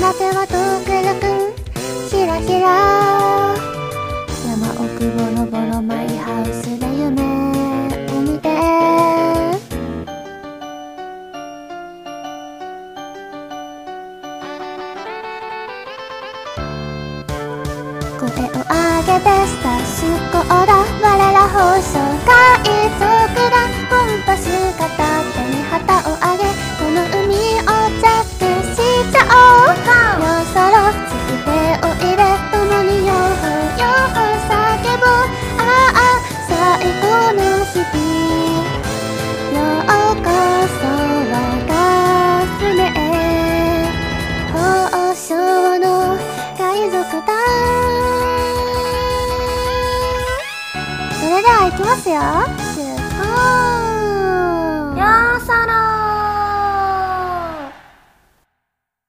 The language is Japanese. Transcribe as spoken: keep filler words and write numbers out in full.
な手は遠くるくんひらひら山奥ボロボロマイハウスで夢を見て声を上げてスタスコーダ我ら放送海賊がコンパス片手に旗を上げこの海をジャックしちゃおうよそろ月手を入れ共にヨーホーヨーホー叫ぼうああ最高の日々ようこそ我が船へ宝生の海賊だそれでは行きますよ。シュート